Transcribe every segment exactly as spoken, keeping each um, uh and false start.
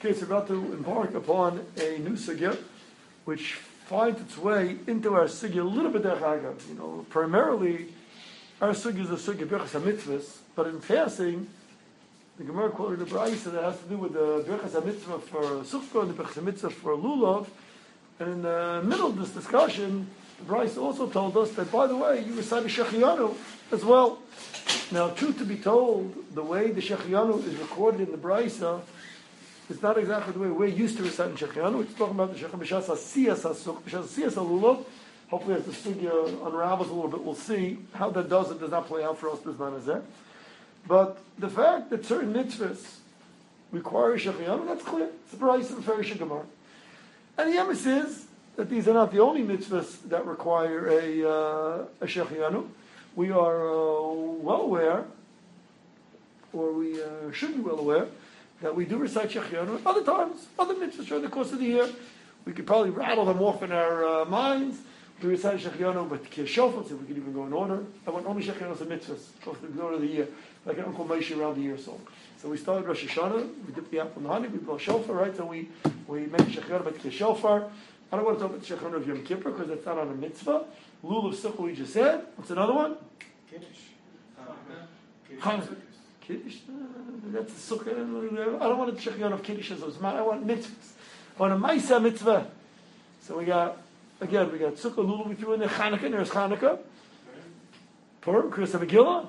case, we're about to embark upon a new sugya, which finds its way into our sugya a little bit derechagav. You know, primarily, our sugya is a sugya Birchas HaMitzvahs, but in passing, the Gemara quoted a brayso that has to do with the Birchas HaMitzvah for Sukkah and the Birchas HaMitzvah for Lulav. And in the middle of this discussion, the brayso also told us that, by the way, you recite a Shechianu as well. Now, truth to be told, the way the Shechianu is recorded in the brayso is not exactly the way we're used to reciting Shechianu. It's talking about the Shechianu B'shas HaSiyas HaSukkah, B'shas HaSiyas HaLulav. Hopefully, as the sugya unravels a little bit, we'll see how that does and does not play out for us this man is there. But the fact that certain mitzvahs require Shechianu, that's clear. It's a brayso of Farish Gemara. And the emes is that these are not the only mitzvahs that require a, uh, a Shechianu. We are uh, well aware, or we uh, should be well aware, that we do recite Shechianu at other times, other mitzvahs during the course of the year. We could probably rattle them off in our uh, minds. We recite Shechianu, but Kir Shofar, so we could even go in order. I want only Shechianu and mitzvahs, across the order of the year, like an Uncle Moshe around the year or so. So we started Rosh Hashanah, we dip the apple in the honey, we blow shofar, right? So we, we make Shechianu, but Kir Shofar. I don't want to talk about the Shechianu of Yom Kippur, because that's not on a mitzvah. Lulav Sukkah we just said. What's another one? Kiddush. Chanukah. Kiddush. Uh, that's a sukkah. I don't want a Shechianu of Kiddush as well. I want mitzvahs. I want a Maisa mitzvah. So we got, again, we got Sukkah, Lulav, we threw in there Chanukah, there's Chanukah. Purim, Kriyas HaMegillah.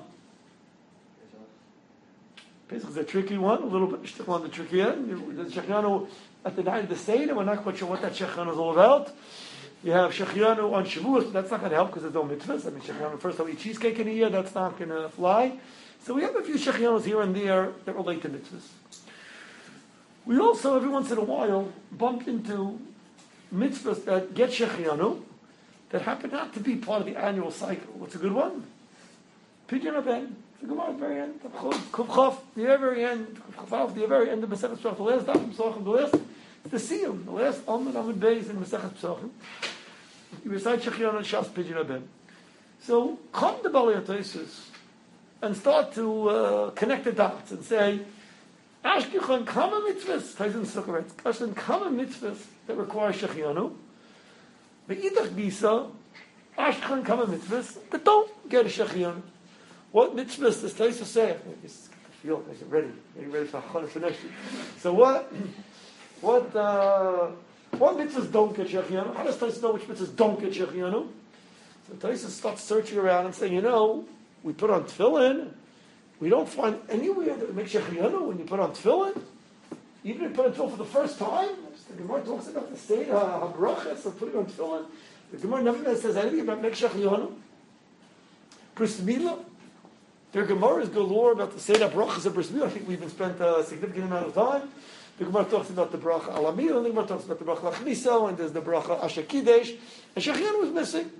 Pesach is a tricky one, a little bit still on the tricky end. The Shechianu at the night of the Seder, we're not quite sure what that Shechianu is all about. You have Shechianu on Shavuot, that's not going to help because there's no mitzvahs. I mean, Shechianu, first time we eat cheesecake in a year, that's not going to fly. So we have a few Shechianus here and there that relate to mitzvahs. We also, every once in a while, bump into mitzvahs that get Shechianu that happen not to be part of the annual cycle. What's a good one? Pidyon Haben. The Gemara at the very end, Kuv Chaf, the very end, Kuv Chaf, the very end of Masechet Pesachim, the last daf Pesachim, the last, the Siyum, the last Amud Amud Beis in Masechet Pesachim. You recite Shechianu and Shas Pidyon Haben. So come to Balei HaTosfos and start to uh, connect the dots and say, Ashkechon Kama mitzvahs, Taisin Sukkah, Ashkechon Kama mitzvahs that require Shechianu. Be'idach Gisa, Ashkechon Kama mitzvahs that don't get a Shechianu. What mitzvahs does Tosfos say? I feel I get ready, getting ready for Hachana for next year. So what, what, uh, what mitzvahs don't get Shechianu? How does Tosfos know which mitzvahs don't get Shechianu? So Tosfos starts searching around and saying, you know, we put on tefillin, we don't find anywhere that makes Shechianu when you put on tefillin. Even if you put on tefillin for the first time, the Gemara talks about the state of habrachas of putting on tefillin. The Gemara never says anything about make Shechianu. Bris Milah. Their Gemara is galore about the Seder brachas of Bris Milah. I think we even spent a significant amount of time. The Gemara talks about the bracha Alamil, and the Gemara talks about the bracha Lachniso, and there's the bracha Asher Kidesh, and Shechianu was missing.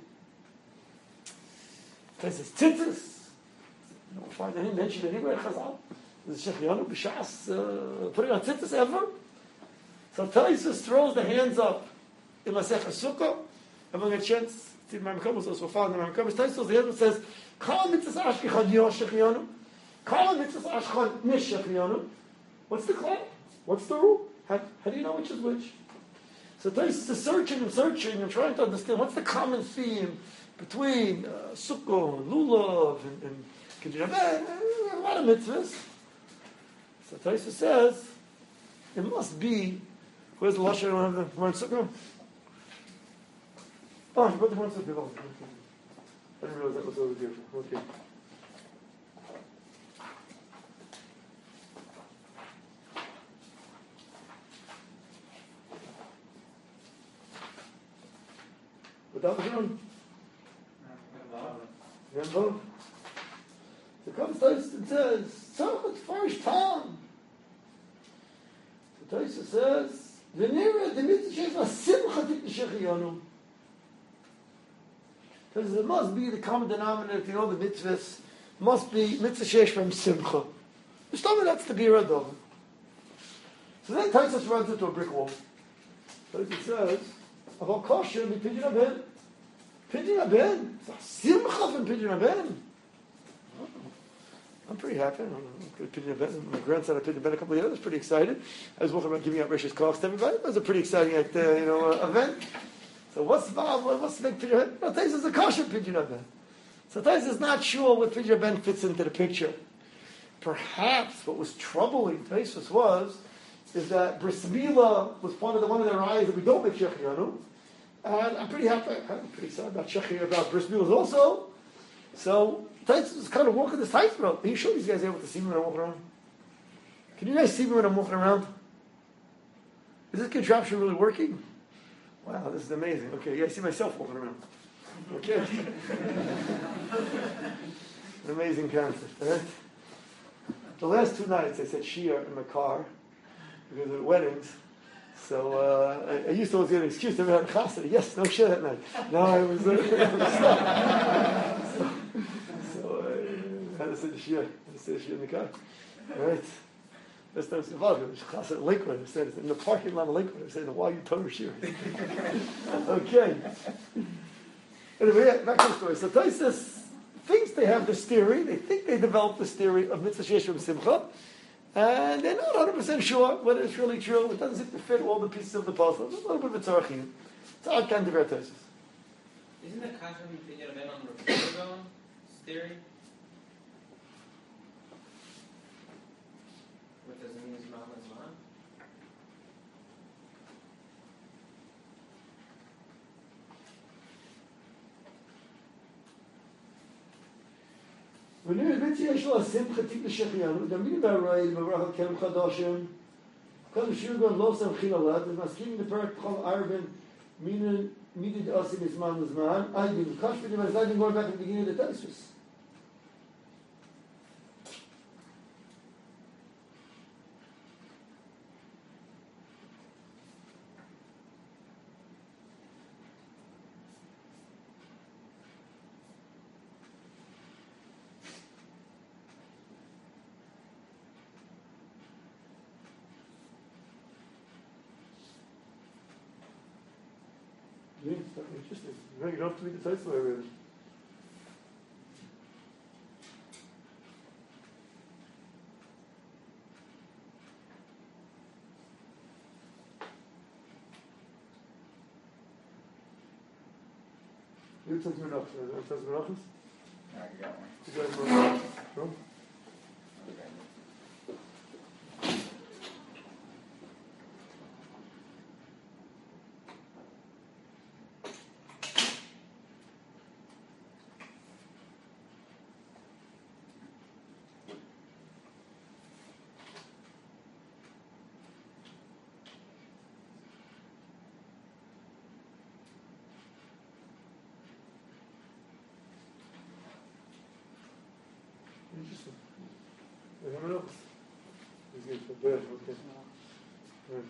It says tzitzis. You don't find any mention anywhere in Chazal. There's Shechianu b'shas uh, putting on tzitzis ever. So Tosfos throws the hands up in Masechet Sukkah, and we'll get a chance. See, my Mekamos also found in my Mekamos. Tosfos the hand says, Kol mitzvahs ashkechon yosh Shechianu. Kol mitzvahs ashkechon nish Shechianu. What's the call? What's the rule? How, how do you know which is which? So Tosfos is searching and searching and trying to understand what's the common theme between uh, Sukkah and Lulav and, and Pidyon Haben, a lot of mitzvahs. So Tosfos says, it must be, where's the Lashon? I don't have the Gemara in Sukkah. Oh, you put the Gemara in Sukkah. I didn't realize that was over there. Okay. But that was wrong. Remember? So comes Tosfos and says, Tzarech Tfarish Tam. So Tosfos says, V'nira the mitzvah she'ef ha-simcha tit Shechianu. Because it must be the common denominator in all the mitzvahs, must be mitzvah she'esh from simcha. Stomach, that's the bira dov. So then Tosfos runs into a brick wall. Tosfos says, Aval kosher be Pidyon Haben. Pidyon Haben? Simcha from Pidyon Haben? I'm pretty happy. My grandson had Pidyon Ben a couple of years. I was pretty excited. I was walking around giving out Rish's clocks to everybody. It was a pretty exciting, uh, you know, uh, event. So what's the what's the big Pidyon Ben? Well, Tais is a kosher Pidyon Ben. So Tais is not sure what Pidyon Ben fits into the picture. Perhaps what was troubling Tais was is that Bris Milah was one of the one of their eyes that we don't make Shechianu. And I'm pretty happy. I'm pretty excited about Shechianu, about Bris Milah also. So Tais is kind of walking this tightrope. Are you sure these guys are able to see me when I'm walking around? Can you guys see me when I'm walking around? Is this contraption really working? Wow, this is amazing. Okay, yeah, I see myself walking around. Okay. An amazing concept, right? The last two nights I said Shia in my car because of weddings. So uh, I, I used to always get an excuse. Never had a chassid. Yes, no Shia that night. No, I was uh, so, so uh, I had to say the Shia. I had to say the Shia in the car. All right. This time it's involved. It was chassid at Lakewood. I said it's in the parking lot of Lakewood. I said, why are you Torah Shia? Okay. Anyway, yeah, back to the story. So Taisus thinks they have this theory. They think they developed this theory of mitzvah sheyesh from simcha, and they're not one hundred percent sure whether it's really true. It doesn't seem to fit all the pieces of the puzzle. It's a little bit of a tzarachim. It's odd kind of Taisus. Isn't the kasha Pidyon Ben on the Rav theory? What does it mean? Is Mahaman Zman? ונראה יש לו השמחה טיפ לשחיינו, דמיין בהרי, בברח הכלם חדשים, כל השיר גם לא סמכין עליו, ומסכים לפרק בכל ארבן, מידי דעשי מזמן לזמן, איידים, קש פתאום, אז איידים going back at the beginning of the Taisus. Yeah, it's interesting. You don't have to read the Taisus way, really. You tell me enough. You tell me enough. No, you got one. You got one. Sure. Interesting. We have enough. He's good for bed, okay. Right.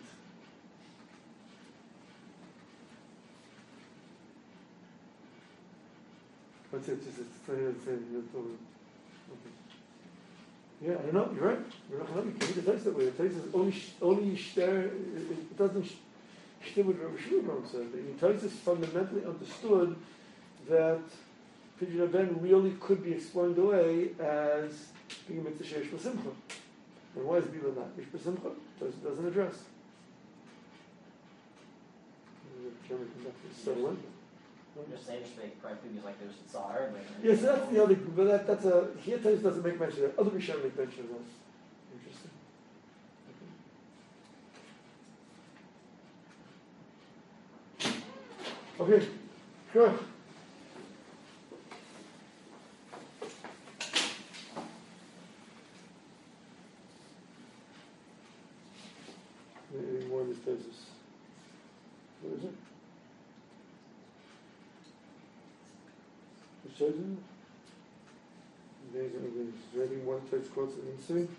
What's it? Just it's say it's say you're told. Okay. Yeah, I don't know. You're right. You're not going to read the text that way. The text is only only shter. It doesn't shter what Rav Shmuel said. The text is fundamentally understood that Pidyon Ben really could be explained away as being a mitzvah sheyesh b'simcha. And why is Bila not yesh b'simcha? It doesn't address. You're saying Shmei correctly because like there's a tsar and like. Yes, that's the other. But that, that's a here. Tais doesn't make mention of that. Other Rishonim make mention of that. Interesting. Okay. Okay. Sure. Any more of this Taisus? What is it? Which Taisus? Is there any more Taisus quotes that you see?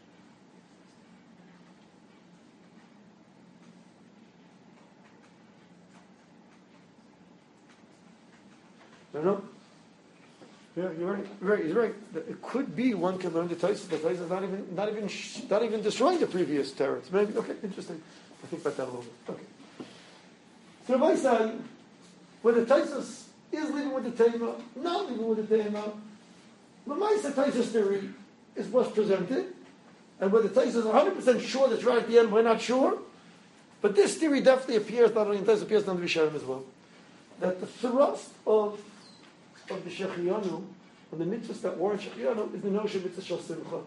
No, no. Yeah, you're right. You're right. He's right. It could be one can learn the Taisus. The Taisus is not even, not even, not even destroying the previous terrors. Maybe. Okay, interesting. I think about that a little bit. Okay. So Rabbi said, when the Taisus is living with the Tema, not living with the Tema, Lamai said Taisus theory is what's presented, and where the Tais is one hundred percent sure that's right at the end, we're not sure. But this theory definitely appears, not only in Tais, appears in the Visharim as well. That the thrust of, of the Shechianu, and the mitzvahs that warrant Shechianu, is the notion of mitzvah shel simcha.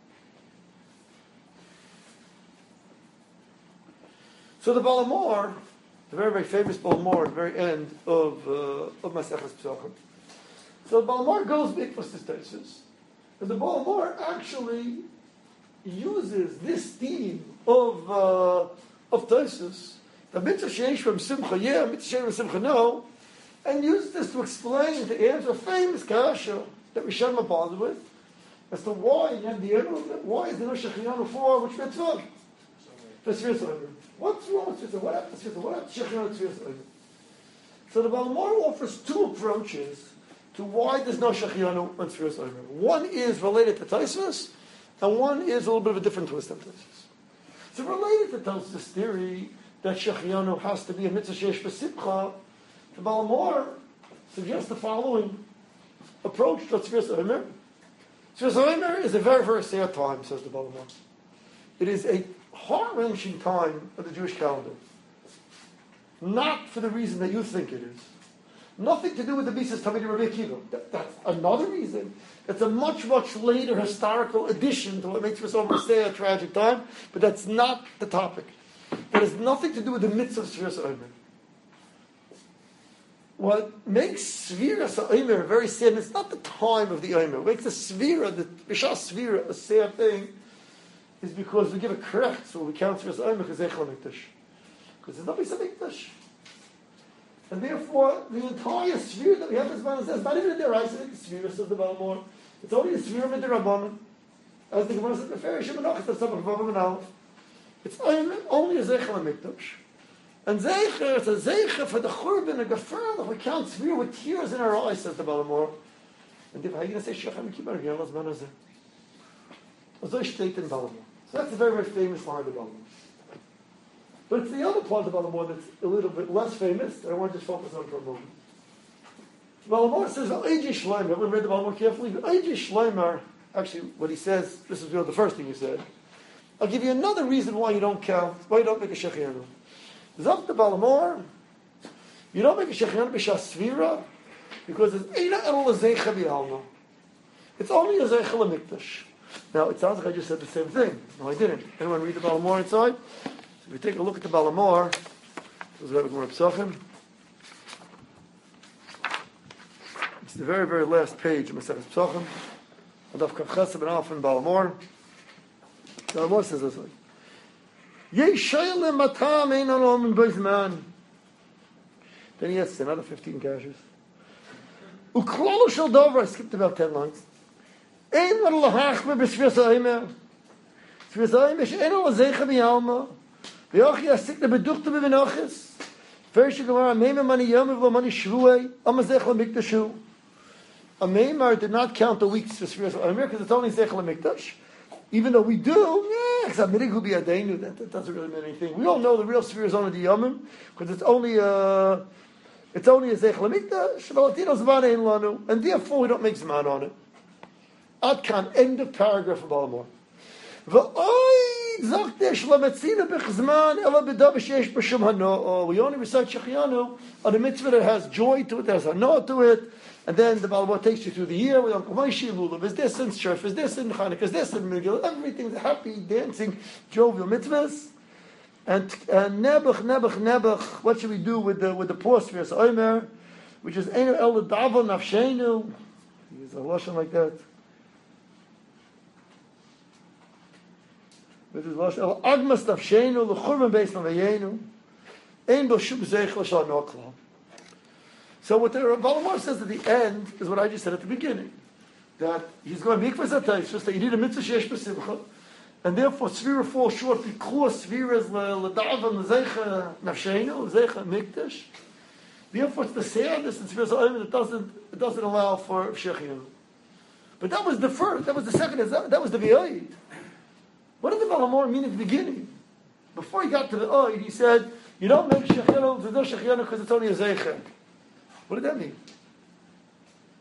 So the Balamor, the very, very famous Balamor at the very end of, uh, of Maseches Pesachim. So the Balamor goes big for this Taisus. And the Balamor actually uses this theme of uh, of Taisus, the mitzvah sheish from simcha, yeah, mitzvah sheish from simcha, no, and uses this to explain, to answer a famous kasha that we share bothered with, as to why, and the end, why is there no Shechianu for which mitzvah? For Tzviras Omer. What's wrong with Tzviras? What happened to Tzviras? What happened to Shechianu Tzviras Omer? So the Balamor offers two approaches to why there's no Shechianu on Tzviras Omer. One is related to Taisus, and one is a little bit of a different twist on Taisus. So related to Taisus' theory that Shechianu has to be a mitzvah sheish b'simcha, the Balamor suggests the following approach to Tzviras Omer. Tzviras Omer is a very, very sad time, says the Balamor. It is a heart-wrenching time of the Jewish calendar. Not for the reason that you think it is. Nothing to do with the Mises Tamid Rabbi Akiva. That, that's another reason. It's a much, much later historical addition to what makes us over say a tragic time, but that's not the topic. That has nothing to do with the mitzvah of Tzviras Omer. What makes Tzviras Omer very sad, and it's not the time of the Omer. What makes the Svira, the Bishas Svira, a sad thing, is because we give a correct, so we count Tzviras Omer because Zeichel HaMikdash. Because there's nobody a Mikdash. And therefore, the entire sphere that we have this man says, not even a deraisa, the sphere says the Balamor. It's only a sphere of the Rabbanon. As the Gemara says, the Ferish Shemanach, the Sabbath Vavam and Aleph. It's only a Zeichel HaMikdash. And Zeicher, it's a Zeicher for the Churban, a Gefer, we count sphere with tears in our eyes, says the Balamor. And if how are you going to say, Shechem Kibar Gelas Manazeh? So steht in Balamor. So that's a very, very famous line of the Balamor. But it's the other part of the Balamor that's a little bit less famous that I want to just focus on for a moment. Balamor says, Eiji Shleimer, everyone read the Balamor carefully? Eiji Shleimer, actually what he says, this is really the first thing he said. I'll give you another reason why you don't count, why you don't make a Shechianu. Zok the Balamor, you don't make a Shechianu b'shas Svira, because it's Eina El Zeicha B'Alma. It's only a Zeicha L'Mikdash. Now, it sounds like I just said the same thing. No, I didn't. Anyone read the Balamor inside? If we take a look at the Balamor, it's the very, very last page of Maseches Pesachim. Adaf Kavchesed Ben Alf in Balamor. The Balamor says this way: Yeshayel matam ein alom bezman. Then he has another fifteen kashes. Uklolu shel dover. I skipped about ten lines. Ein mar lahachme b'Tzviras Omer. Tzviras Omer is ein al zeicha b'Alma. V'yochi asik le beduchte b'Menachos. First Gemara, Meimar mani yom v'lo mani shvuei. Amazech l'mikdashu. A Meimar did not count the weeks for Tzviras Omer because it's only Zech l'mikdash. Even though we do, yeah, because Amirig be Adenu, that, that doesn't really mean anything. We all know the real Tzviras is only the Yomim because it's only a, it's only a Zech l'mikdash. V'latino zman ein lanu, and therefore we don't make zman on it. Ad kan, end of paragraph of Balamor. V'oi zok der shlometzina b'chzman ela b'dav sheyesh b'shum hanoah. We only recite Shechianu on a mitzvah that has joy to it, that has hanoah to it, and then the Balamor takes you through the year with Uncle Moshe, Lulav is this, and Shurf is this, and Chanukah is this, and Megillah, everything's happy, dancing, jovial mitzvahs. And and Nebuch, Nebuch, Nebuch, what should we do with the with the poor Tzviras Omer, which is Einu el Davo Nafshenu. Use a lashon like that. Which is lashon el Agmas Nafshenu l'Churban Beis Navayenu. Ein bo shum zeich l'shal noklal. So what the Balamor says at the end is what I just said at the beginning, that he's going to mikvah zatayis, just that you need a mitzvah sheyesh b'simcha, and therefore Svira falls short because Svira is l'davan l'zeicha nafshenu, l'zeicha mikdash. Therefore, it's the sadness in Tzviras Omer that doesn't it doesn't allow for Shechianu. But that was the first, that was the second, that was the V'oid. What did the Balamor mean at the beginning? Before he got to the Oid, he said, you don't make Shechianu, there's no Shechianu because it's only a Zeicha. What did that mean?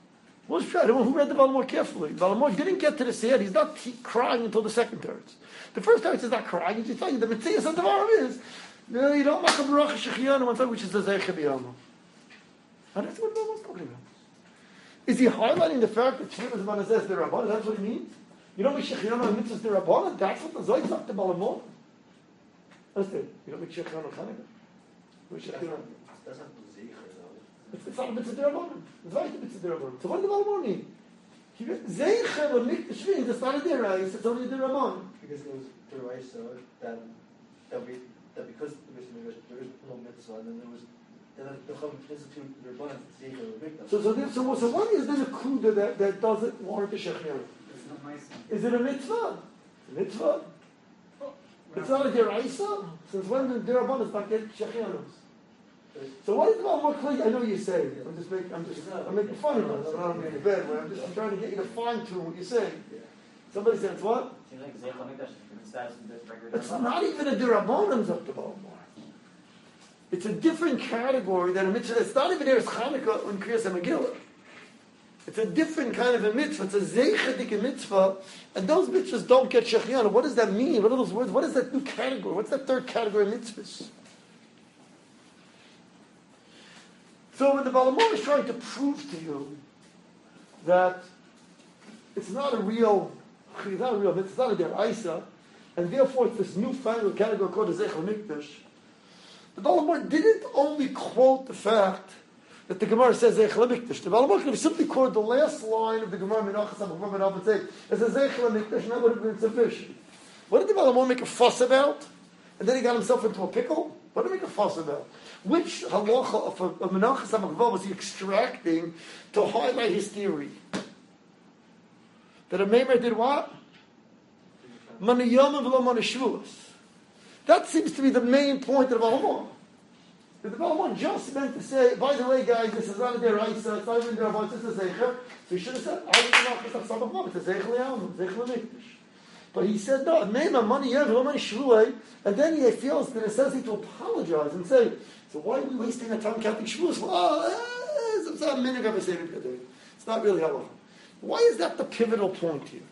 Who's trying? Who read the Balamor carefully? Balamor didn't get to the Siyad. He's not he, crying until the second teretz. The first teretz is not crying. He's just telling you the Mitzvah of the Devarim is no, you don't make a Baruch Shechianu one time, which is the Zeicha B'Yama. And that's what Balamor's talking about. Is he highlighting the fact that Shmir is about to say the Rabban? That's what he means. You don't make Shechianu and Mitzvahs the Rabban. That's what the Zoyt talked to Balamor. Understand? You don't make Shechianu Chanukah. That's not the Zeicha. It's not a mitzvah derabanan. It's not a mitzvah derabanan. So what does the Balamor mean? Zeicha or mikdash means it's not a derais. It's only a derabanan. Because it was deraisa that that we that because there was there is no mitzvah and then there was then the Chacham institute derabanan zeicha or mikdash. So so there, so so what is then a kuda that that doesn't warrant a shechianu? Is it a mitzvah? A mitzvah. It's not a deraisa. Since when the derabanan is not getting shechianus? So what is the Balamor clear? I know what you're saying. I'm just making, I'm just, I'm making fun of it. I'm not making a bad way. I'm just, I'm trying to get you to fine tune what you're saying. Somebody said it's what? Seems like Zeicha Mikdash is status in this record. It's not even a derabanan of the Balamor. It's a different category than a mitzvah. It's not even there as Chanukah and Kriyas HaMegillah. It's a different kind of a mitzvah. It's a zeichadik mitzvah, and those mitzvahs don't get shechianu. What does that mean? What are those words? What is that new category? What's that third category of mitzvahs? So when the Balamor is trying to prove to you that it's not a real, it's not a real mitzvah, it's not a deraisa, and therefore it's this newfangled category called the Zeicha Mikdash, the Balamor didn't only quote the fact that the Gemara says Zeicha Mikdash. The Balamor could have simply quoted the last line of the Gemara Menachas HaMachvav and Av and say, it's a Zeicha Mikdash, and that would have been sufficient. What did the Balamor make a fuss about? And then he got himself into a pickle? What did he make a fuss about? Which halacha of, of Menachas HaMachvav was he extracting to highlight his theory? That a Meimer did what? Mani Yom v'lo Mani Shavuos. That seems to be the main point of the Balamor. The Balamor just meant to say, by the way, guys, this is not a deraisa, it's not even deraisa, it's a zeicha. So he should have said, I don't know, it's a zeicha li'alma, zeicha li'mikdash. But he said, no, Meimer, Mani Yom v'lo Mani Shavuos, and then he feels the necessity to apologize and say, so why are we wasting our time counting Shavuos? Well, eh, it's not a minute of a saving today. It's not really halacha. Why is that the pivotal point here?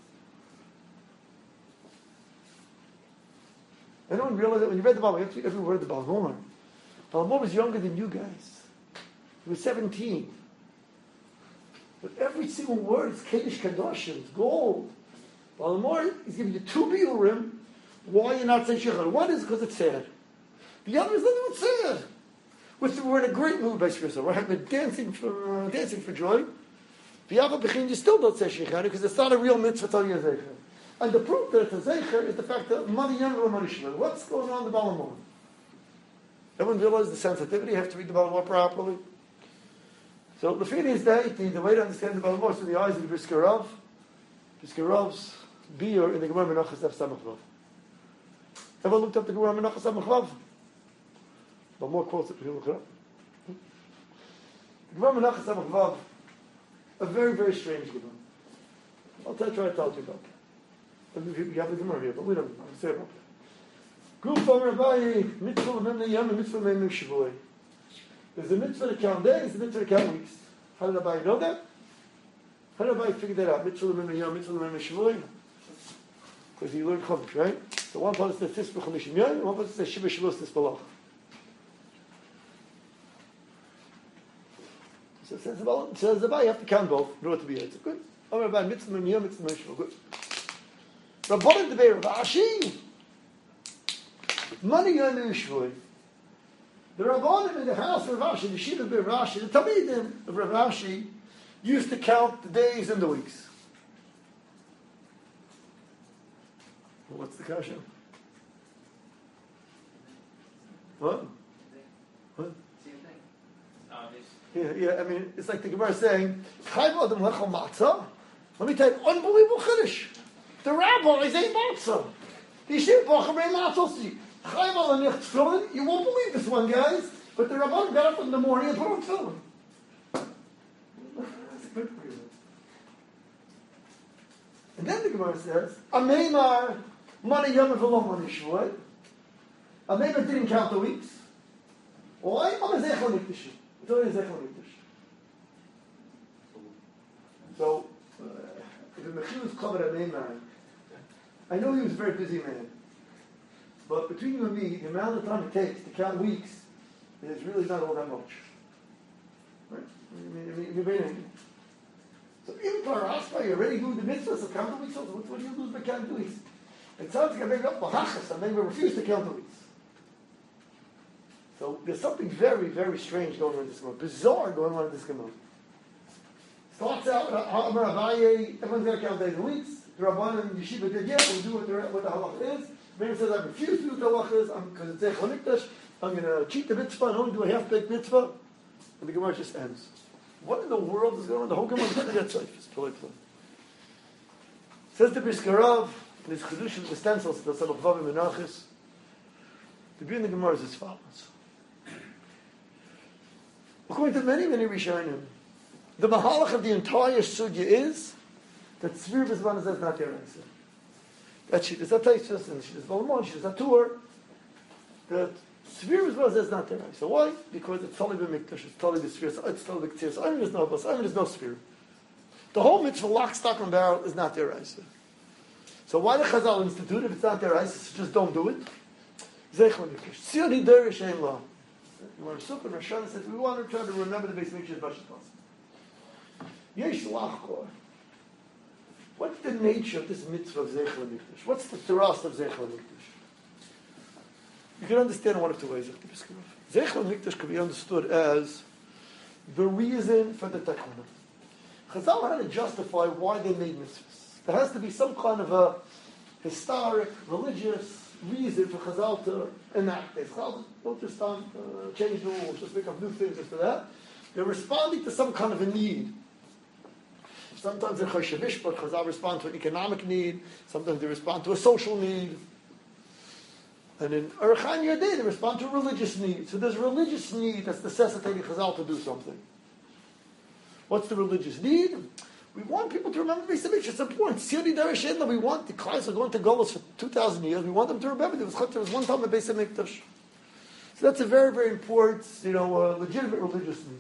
Anyone realize that when you read the Bible, you have to read every word of the Balamor. Balamor was younger than you guys. He was seventeen. But every single word is Kedesh Kadoshim, it's gold. Balamor is giving you two biurim. Why you're not saying Shechar? One is because it's sad. The other is nothing but sad. We're, we're in a great mood by Shkirsa. We're, we're dancing for uh, dancing for joy. The other Bechin, you still don't say Shechar because it's not a real mitzvah to you Zeicher. And the proof that it's a Zeicher is the fact that Mani Yom v'lo Mani Shavuos. What's going on in the Balamor? Everyone realize the sensitivity? You have to read the Balamor properly. So the feeling is that the, the way to understand the Balamor is through the eyes of the Brisker Rav. Brisker Rav's beer in the Gemara Menachas Daf Samach Vav. Everyone looked up the Gemara Menachas Samach Vav? Balamor quotes it. Look it up. The Gemara Menachas Samach Vav, a very, very strange Gemara. I'll try, try to tell you about it. You have the Gemara here, but we don't I'm say about that. Group of Rabbi, mitzvah l'memnei yom and mitzvah l'memnei shavuos. There's a mitzvah to count days, a mitzvah to count weeks. How did Rabbi know that? How did Rabbi figure that out? Mitzvah l'memnei yom, mitzvah l'memnei shavuos? Because he learned Chumash, right? So one part says Tispa Chamishim Yom, and one part says Shiva Shavuos Tispa. So it says about it says about you have to count both in order to be it. Good. Oh, Rabbi, mitzvah l'memnei yom, mitzvah l'memnei shavuos. Good. Rabbanan Debei Rav Ashi. Mani Yom Shavuos. The Rabbanim in the house of Rav Ashi, the Shiva of Rav Ashi, the Talmidim of Rav Ashi used to count the days and the weeks. Well, what's the kasha? What? What? Yeah, yeah, I mean, it's like the Gemara saying, Chayv Adam Lechol Matzah. Let me tell you, unbelievable Chiddush. The rabbis ate matzah. The Yeshiva Bachar ate matzah. Chayv Adam Lechol Tefillin. You won't believe this one, guys, but the Rabban got up in the morning and put on tefillin. That's a good for you. And then the Gemara says, Ameimar Mani Yom v'lo Mani Shavuos. Ameimar didn't count the weeks. Why? I'm a Zeicha Mikdash. It's only a Zeicha Mikdash. Chilus Chavar man. I know he was a very busy man. But between you and me, the amount of time it takes to count weeks is really not all that much. Right? I mean, I mean, I mean, so even Paraspa, you're already doing the mitzvahs, so count the weeks also. What, what do you lose by counting the weeks? It sounds like I make up Bahachas, and then we refuse to count the weeks. So there's something very, very strange going on in this Gemara. Bizarre going on in this Gemara. Starts out with Amar Abaye, everyone's going to count days and weeks. The Rabban and Yeshiva did, yeah, we'll do what the, what the halacha is. Maybe says, I refuse to do what the halacha is, because it's Zeich HaMikdash, I'm going to cheat the mitzvah and only do a half-baked mitzvah. And the Gemara just ends. What in the world is going on? The whole Gemara is going to get safe. Says the Briskarav, in his Chedushim, the stencils, the Salach Vavim Menachis, the beauty in the Gemara is as follows. According to many, many Rishonim, the Mahalach of the entire Sugya is that Tzvir B'zman is not their answer. That she does not taste us, and she does not she does not tour. That Tzvir B'zman is not their answer. Why? Because it's Tali B'mikdash, it's Tali B'Svir, it's Tali B'Ktir, I mean, there's no Bas, I mean, there's no Tzvir. The whole mitzvah, lock, stock, and barrel is not their answer. So why the Chazal institute if it's not their answer? Just don't do it. Zeich HaMikdash. Tziyoni Derish Ein La. You want to Sukkah, Rosh Hashanah says, we want to try to remember the Beis Mikdash as much as possible. Yesh Lachkor. What's the nature of this mitzvah of Zeich HaMikdash? What's the thrust of Zeich HaMikdash? You can understand one of two ways of the Briskarav. Zeich HaMikdash can be understood as the reason for the takana. Chazal had to justify why they made mitzvahs. There has to be some kind of a historic, religious reason for Chazal to enact this. Chazal don't just um, uh, change the rules, just make up new things just for that. They're responding to some kind of a need. Sometimes in Choshev Mishpat, Chazal respond to an economic need. Sometimes they respond to a social need. And in Erchan Yadeh, they respond to a religious need. So there's a religious need that's necessitating Chazal to do something. What's the religious need? We want people to remember Beis Hamikdash. It's important. Tziyoni Derish Ein La. We want the Klais are going to Golos for two thousand years. We want them to remember there was, there was one time a Beis Hamikdash. So that's a very, very important, you know, uh, legitimate religious need.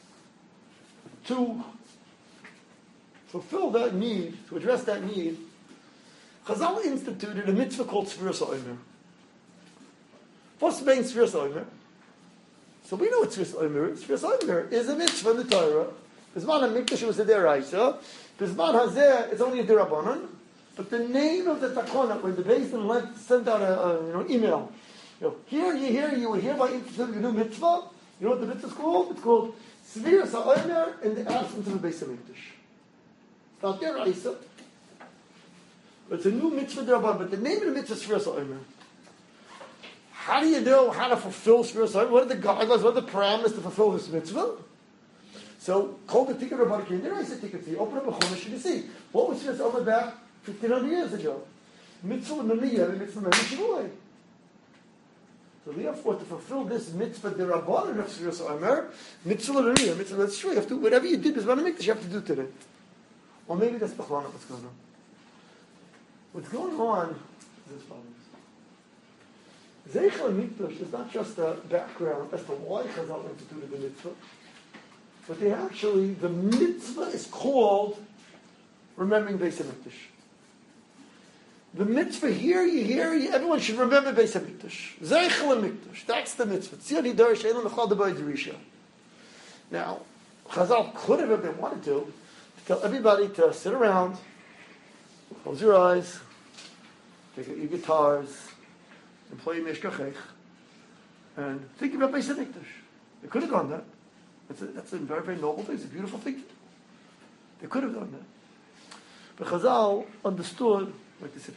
To fulfill that need, to address that need, Chazal instituted a mitzvah called Sfiras HaOmer. What's being Sfiras HaOmer? So we know what Sfiras HaOmer is. Sfiras HaOmer is a mitzvah in the Torah. Bizman HaMikdash was a deraisa. Bizman Hazeh is only a derabanan. But the name of the takona, when the Beis Din sent out a, a you know, email, you know, here you hear you were hereby instituted a new mitzvah. You know what the mitzvah is called? It's called Sfiras HaOmer in the absence of the Beis Hamikdash. It's not deraisa. But it's a new mitzvah derabanan. But the name of the mitzvah is Sfiras HaOmer. How do you know how to fulfill Sfiras HaOmer? What are the guidelines? What are the parameters to fulfill this mitzvah? So, call the ticket Rabbanik in there, I said ticket. You open up a Chumash and you see. What was Sfiras HaOmer back fifteen hundred years ago? Mitzvah Naniyah and mitzvah Naniyah. So therefore, to fulfill this mitzvah derabanan of Sfiras HaOmer, mitzvah Naniyah, mitzvah, that's true. You have to, whatever you did, Bizman HaMikdash, you have to do today. Or maybe that's Bechlan what's going on. What's going on is as follows. Zeich HaMikdash is not just a background as to why Chazal instituted the mitzvah, but they actually, the mitzvah is called remembering Beis Hamikdash. The mitzvah here, you hear, you, everyone should remember Beis Hamikdash. Zeich HaMikdash, that's the mitzvah. Tziyoni Derish Ein La Mechal D'Bay D'Risha. Now, Chazal could have, if they wanted to, to tell everybody to sit around, close your eyes, take out your guitars, and play Meshkachech, and think about Beis Hamikdash. They could have done that. That's a, that's a very, very noble thing. It's a beautiful thing. They could have done that. But Chazal understood, like they said,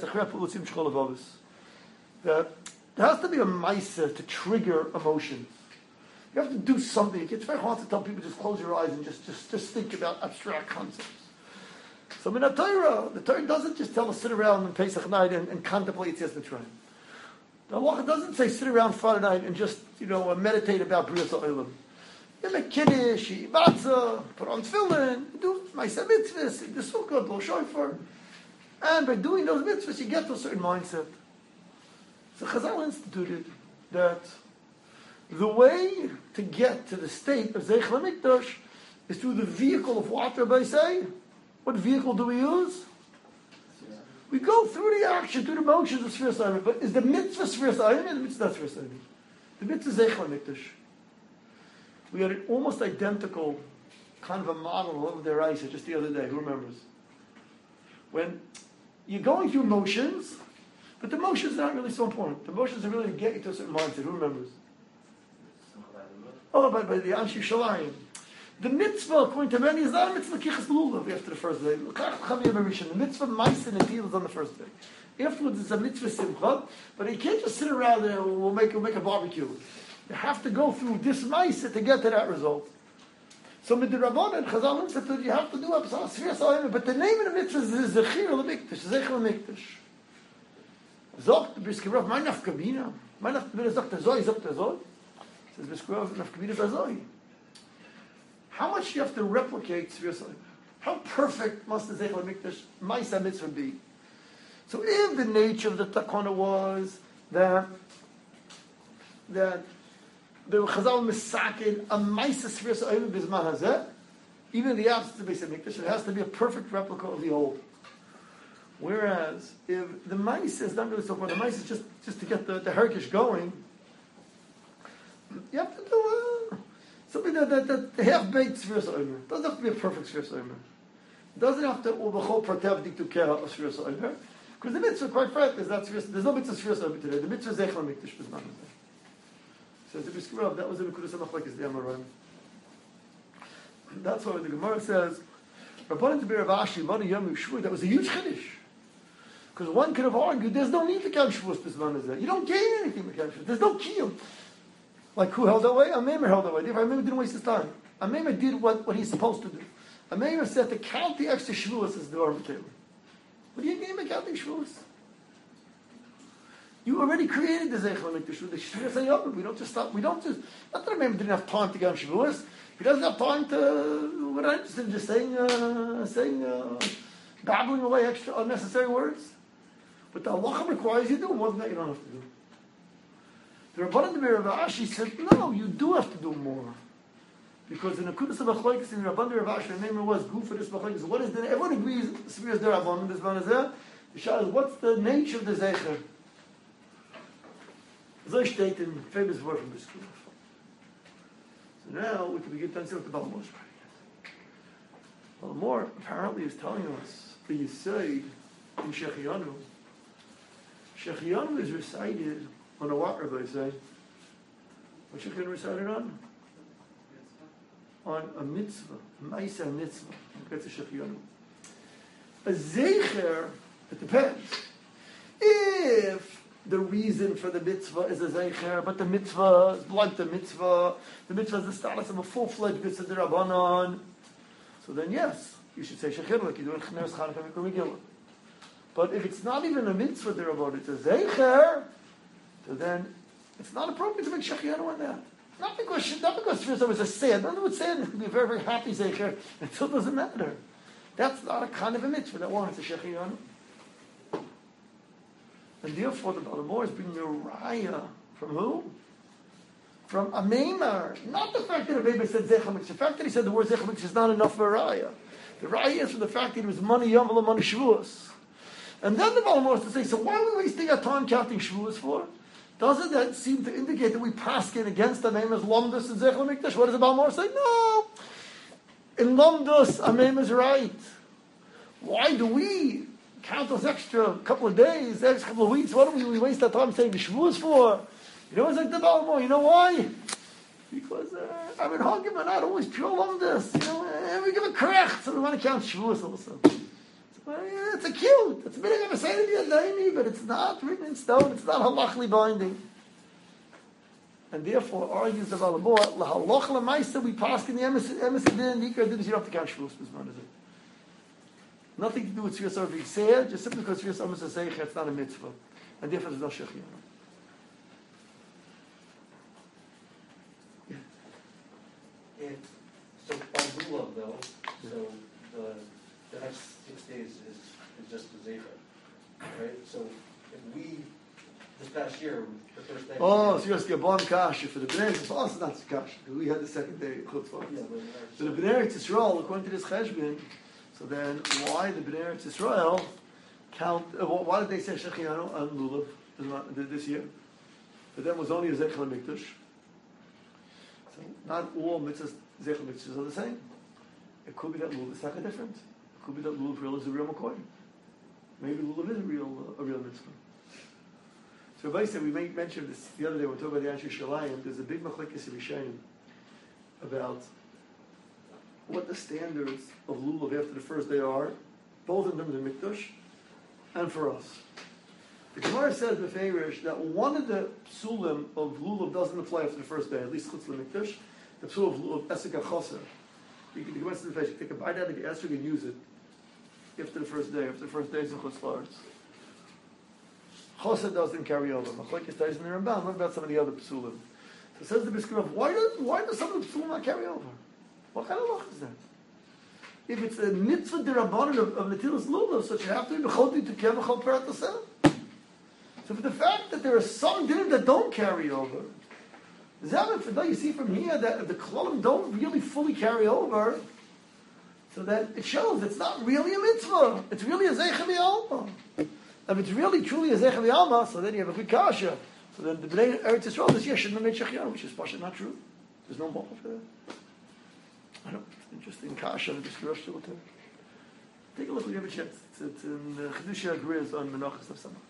that there has to be a maisa to trigger emotions. You have to do something. It's very hard to tell people just close your eyes and just, just, just think about abstract concepts. So in the Torah, the Torah doesn't just tell us sit around on Pesach night and, and contemplate Yetzias Mitzrayim. The halacha doesn't say sit around Friday night and just, you know, meditate about Brias HaOlam. You make kiddush, you eat matzah, put on tefillin, do ma'aseh mitzvahs, do sukkah, blow shofar. And by doing those mitzvahs, you get to a certain mindset. So Chazal instituted that the way to get to the state of Zeich HaMikdash is through the vehicle of what Rabbi say? What vehicle do we use? We go through the action, through the motions of Sfiras Ayim. But is the mitzvah Sfiras Ayim or the mitzvah not Sfiras Ayim? The mitzvah Zeichel Mikdash. We had an almost identical kind of a model of their eyes just the other day. Who remembers? When you're going through motions, but the motions are not really so important. The motions are really to get you to a certain mindset. Who remembers? Oh, by, by the Anshe Shalayim. The mitzvah, according to many, is not a mitzvah kichas lulav after the first day. The mitzvah mice and deal is on the first day. Afterwards, it's a mitzvah simcha, but you can't just sit around there and we'll make, we'll make a barbecue. You have to go through this mice to get to that result. So, with the Rabban and Chazal said that you have to do Absal Sfiras Ayim, but the name of the mitzvah is Zechir L'Mikdash, Zechir L'Mikdash. Zogt Briskirov, my nafkamina, my nafkamina zogt Azoi, zogt Azoi. Says Briskirov, nafkamina Azoi. How much do you have to replicate Sfiras Ayim? How perfect must the Zechir L'Mikdash, Ma'isa mitzvah be? So, if the nature of the takana was that that the Chazal Misakin a Ma'isa Sfiras Ayim Bizman Hazeh, even in the absence of Beis Hamikdash, it has to be a perfect replica of the old. Whereas, if the Ma'isa is not really so far, the Ma'isa is just, just to get the, the Herkish going, you have to do uh, something that, that, that the half-baked Sfiras Ayim. It doesn't have to be a perfect Sfiras Ayim. It doesn't have to Ubachol Pratev Diktu Kera of Sfiras Ayim. Because the mitzvah, quite frankly, is not Sfiras. There's no mitzvah Sfiras Ayim today. The mitzvah is Zechel Mikdash Bizman Hazeh. So the Briskirov, that was in the Kudas HaMachlekes the Amoraim. That's why the Gemara says, Rabbanan to be Rav Ashi, Mani Yom Shvur, that was a huge chiddush. Because one could have argued, there's no need to count Shavuos Bizman Hazeh. You don't gain anything with count Shavuos. There's no kiyum. Like who held that way? Ameimer held that way. Ameimer didn't waste his time. Ameimer did what, what he's supposed to do. Ameimer said to count the extra Shavuos is the Armakelim. What do you gain by counting Shavuos? You already created the Zeichel Mikdash, the Sfiras Ayim. We don't just stop. We don't just. Not that Ameimer didn't have time to go on Shavuos. He doesn't have time to. We're not interested in just saying, uh, saying, uh, babbling away extra unnecessary words. But the halacha requires you to do more than that. You don't have to do. The Rabbanan de Rav Ashi said, no, you do have to do more, because in the Kudas HaMachlekes in Rabbanan de Rav Ashi, the name was Guf for this Machlekes. What is the? Everyone agrees. Sfiras der Rabbanan this one is there. The Shah is, what's the nature of the Zeicher? So steht in famous word from this school. So now we can begin to understand what the Balamor is writing. Balamor apparently is telling us the Yisayid in Shechianu. Shechianu is recited on a what, Rabbi say? What Shechianu recited on? On a mitzvah, a Ma'isa mitzvah. That's a Shechianu. A Zeicher, it depends. If the reason for the mitzvah is a zeicher, but the mitzvah is like the mitzvah. The mitzvah is the status of a full-fledged mitzvah d'Rabbanan. So then, yes, you should say shechir like you do in Chneres Chanukah Mikra Megillah. But if it's not even a mitzvah d'Rabbanan, it's a zeicher, so then it's not appropriate to make shechiyanu on that. Not because not because Sfiras Ayim is a sad. None would say it could be a very very happy zeicher. It still doesn't matter. That's not a kind of a mitzvah that warrants a shechiyanu. And therefore, the Balamor is bringing a raya from who? From Ameimer. Not the fact that Ameimer said Zeichel Mikdash. The fact that he said the word Zeichel Mikdash is not enough for a raya. The raya is from the fact that it was money Yom V'lo money Shavuos. And then the Balamor is to say, so why are we wasting our time counting Shavuos for? Doesn't that seem to indicate that we paskin against Ameimer's Lomdus and Zeichel Mikdash? What does the Balamor say? No! In Lomdus, Ameimer is right. Why do we count those extra couple of days, extra couple of weeks? What do we, we waste our time saying the Shavuos for? You know, it's like the Balamor. You know why? Because uh, I mean, Hagim are not always pure on this. You know, and we give a correct, so we want to count Shavuos also. So, uh, yeah, it's a cute. It's a bit of a saying Yadayni, but it's not written in stone. It's not halachli binding. And therefore, argues the Balamor, lahalach lemaisa, we pass in the emes din, nikar din, you don't have to count Shavuos. Nothing to do with Sfiras Ayim being said, just simply because Sfiras Ayim is a zeicher, it's not a mitzvah. And therefore there's no shechiyah. Yeah. And so on Lulav though, so the the next six days is, is just the zeicher. Right? So if we this past year, the first day Oh, so you have to get one kasha for the Bnei Yisrael. For us, it's not kasha, because we had the second day chutzpah. Yeah, but So the Bnei Yisrael, according to this cheshbon, So then, why the Bnei Eretz Yisrael count? Uh, why did they say Shechianu on Lulav this year? But then it was only a Zeichel Mikdash. So not all mitzvahs, Zeichel Mikdash are the same. It could be that Lulav is slightly different. It could be that Lulav real is a real McCoy. Maybe Lulav is a real uh, a real mitzvah. So Rabbi said, we made mention this the other day when we talked about the Anshe Shalayim, there's a big machlekes Rishayim about what the standards of Lulav after the first day are, both in terms of Mikdash and for us. The Gemara says in Feirish that one of the psulim of Lulav doesn't apply after the first day, at least Chutz LeMikdash, the psul of Lulav, Esek HaChoser. You can, the Gemara says in Feirish, you take a bite out of the Esek and use it after the first day, after the first day is in Chutz La'aretz. Chosa doesn't carry over. Machlekes Tais in the Rambam. What about some of the other psulim? So says the Brisker of why does why does some of the psulim not carry over? What kind of loch is that? If it's a mitzvah derabbanan of, of Netilas Lulav, so it should have to be b'choti to kev v'chol perat asel. So for the fact that there are some dinim that don't carry over, Zavin for you see from here that if the klolim don't really fully carry over, so that it shows it's not really a mitzvah. It's really a zeichem yalma. If it's really truly a Zecher V'Alma, so then you have a good kasha. So then the Bnei Eretz Yisrael this year shouldn't have made Shechianu, which is partially not true. There's no moral for that. I don't know. Interesting kasha that this Rosh will take. Take a look when you have a chance. It's, it's in the Chiddushei HaGriz on Menachos of Samach.